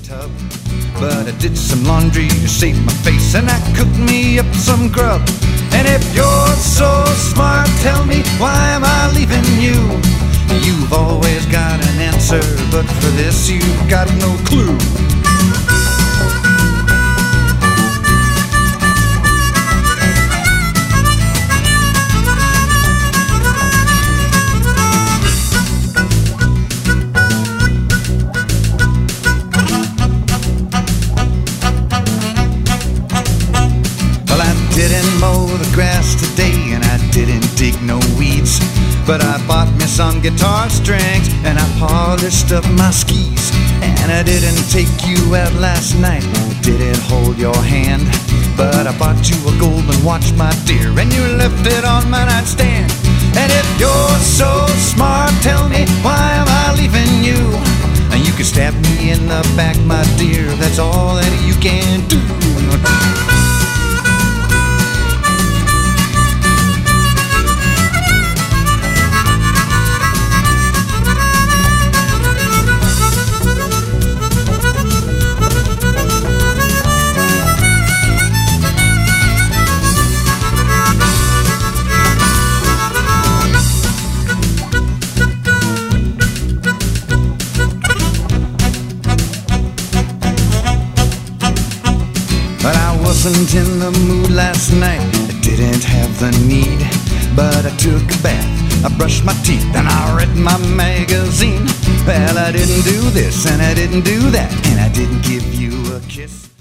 tub, but I did some laundry to save my face, and I cooked me up some grub. And if you're so smart, tell me, why am I leaving you? You've always got an answer, but for this you've got no clue. Didn't mow the grass today, and I didn't dig no weeds, but I bought me some guitar strings and I polished up my skis. And I didn't take you out last night, didn't hold your hand, but I bought you a golden watch, my dear, and you left it on my nightstand. And if you're so smart, tell me, why am I leaving you? And you can stab me in the back, my dear, that's all that you can do. But I wasn't in the mood last night, I didn't have the need, but I took a bath, I brushed my teeth, and I read my magazine. Well, I didn't do this and I didn't do that, and I didn't give you a kiss.